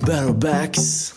بکس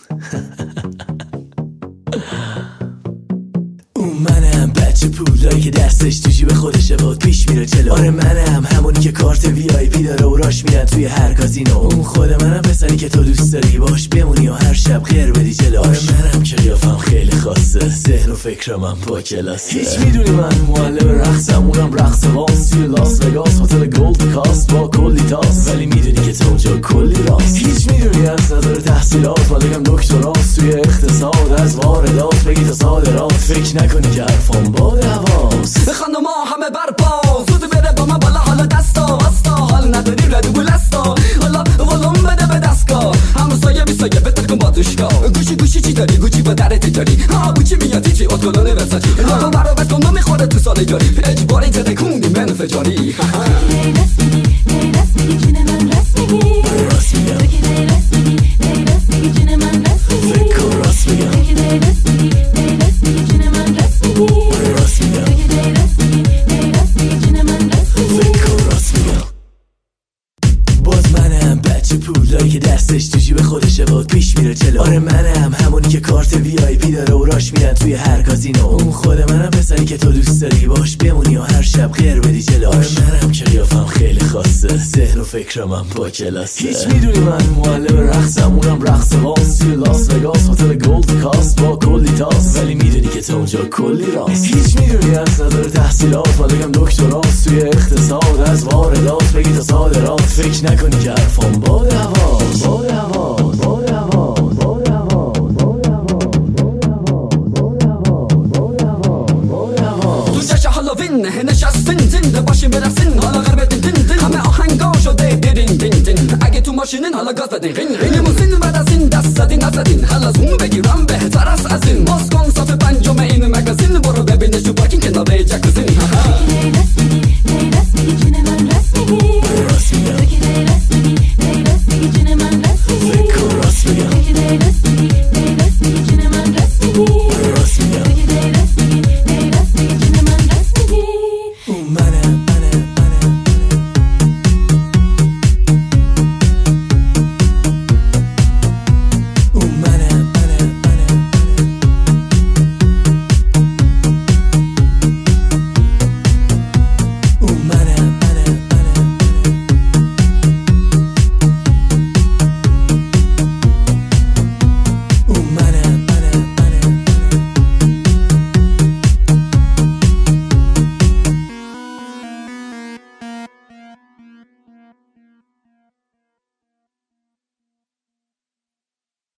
اون منم بچه پولایی که دستش تو جیب خودشه باد پیش میره جلو. آره منم همونی که کارت وی آی پی داره و راش میرن توی هر کازینو. اون خود منم پسری که تو دوست داری باش بمونی و هر شب غیر بدی جلو. آره منم که قیافم خیلی خاصه، ذهن و فکرم هم با کلاسه. هیچ میدونی من معلم رقصم، اونم رقص واس توی لاس وگاس، هتل گولد کاست با کلی تاس. ولی میدونی که تو اونجا کلی راست. هیچ میدونی از نظر تحصیلات من بگم دکتراست توی اقتصاد، از واردات بگی تا صادرات. فکر نکنی که حرفام با دواست. خانم ما همه برپا زود بره با من بالا، حالا دستا واستا حال نداری ردو بلستا، حالا ولوم بده به دستگاه همسایه بیسایه بتر کن با دوشگاه. گوشی چی داری؟ گوچی با در تجاری ها بوچی میاد چی اتکلونه ورساچی تو برابط کن نمیخوره تو سال جاری اجباری تده کوندی من فجاری. راست میگی جون من راست میگی راست میگم راست میگی جون من راست میگی فکر کن راست میگم راست میگی جون من راست میگی راست میگم راست میگی جون من راست میگی فکر کن راست میگم. باز منم بچه پولایی که دستش تو جیب خودشه باد پیش میره جلو. آره منم همونی که کارت وی آی پی داره و راش میرن توی هر کازینو. اون خود منم پسری که تو دوست داری باش بمونی و هر شب غیر بدی جلو. آره منم که قیافم خیلی خاصه، ذهن و فکرم هم با کلاسه. هیچ میدونی من معلم رقصم، اونم رقص واس توی لاس وگاس، هتل گولد کاست با کلی تاس. ولی میدونی که تو اونجا کلی راست. هیچ میدونی از نظر تحصیلات من بگم دکتراست توی اقتصاد، از واردات بگی تا صادرات. فکر نکنی که حرفام با دواست. با دواست با دواست با دواست تو جشن هالووین نشستین زنده باشین برسین، حالا غرب دین همه آهنگا شده دین. اگه تو ماشینین حالا گاز بدین قین لیموزین بعد از این دست زدین نزدین، حالا زوم بگیرم بهتر از این. باز کن صف پنجم این مگازین، برو ببینش تو پارکینگ کنار جکوزین.